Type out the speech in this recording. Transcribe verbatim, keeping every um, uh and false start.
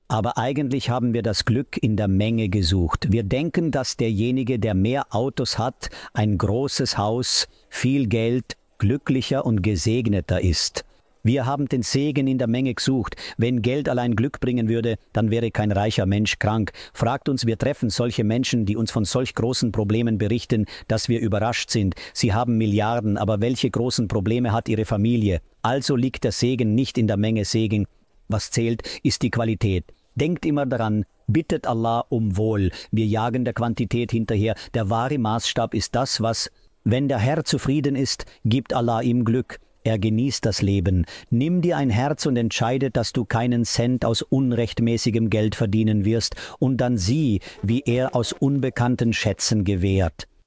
Aber eigentlich haben wir das Glück in der Menge gesucht. Wir denken, dass derjenige, der mehr Autos hat, ein großes Haus, viel Geld, glücklicher und gesegneter ist. Wir haben den Segen in der Menge gesucht. Wenn Geld allein Glück bringen würde, dann wäre kein reicher Mensch krank. Fragt uns, wir treffen solche Menschen, die uns von solch großen Problemen berichten, dass wir überrascht sind. Sie haben Milliarden, aber welche großen Probleme hat ihre Familie? Also liegt der Segen nicht in der Menge Segen. Was zählt, ist die Qualität. Denkt immer daran, bittet Allah um Wohl. Wir jagen der Quantität hinterher. Der wahre Maßstab ist das, was, wenn der Herr zufrieden ist, gibt Allah ihm Glück. Er genießt das Leben. Nimm dir ein Herz und entscheide, dass du keinen Cent aus unrechtmäßigem Geld verdienen wirst, und dann sieh, wie er aus unbekannten Schätzen gewährt.